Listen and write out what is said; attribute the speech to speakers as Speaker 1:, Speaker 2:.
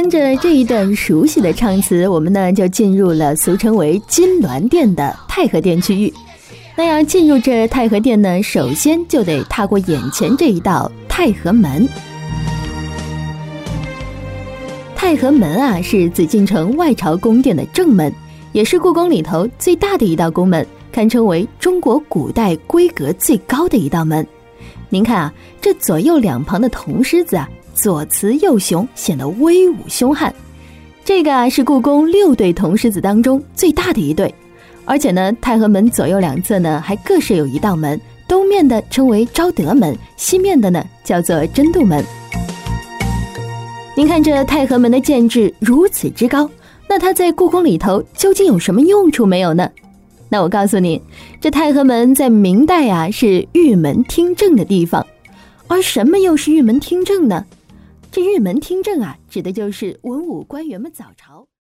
Speaker 1: 听着这一段熟悉的唱词，我们呢就进入了俗称为金銮殿的太和殿区域。那要进入这太和殿呢，首先就得踏过眼前这一道太和门。太和门啊，是紫禁城外朝宫殿的正门，也是故宫里头最大的一道宫门，堪称为中国古代规格最高的一道门。您看啊，这左右两旁的铜狮子啊，左雌右雄，显得威武凶悍。这个啊是故宫6对铜狮子当中最大的一对。而且呢，太和门左右两侧呢还各设有一道门，东面的称为昭德门，西面的呢叫做真度门。您看这太和门的建制如此之高，那它在故宫里头究竟有什么用处没有呢？那我告诉你，这太和门在明代啊是御门听政的地方。而什么又是御门听政呢？这御门听政啊，指的就是文武官员们早朝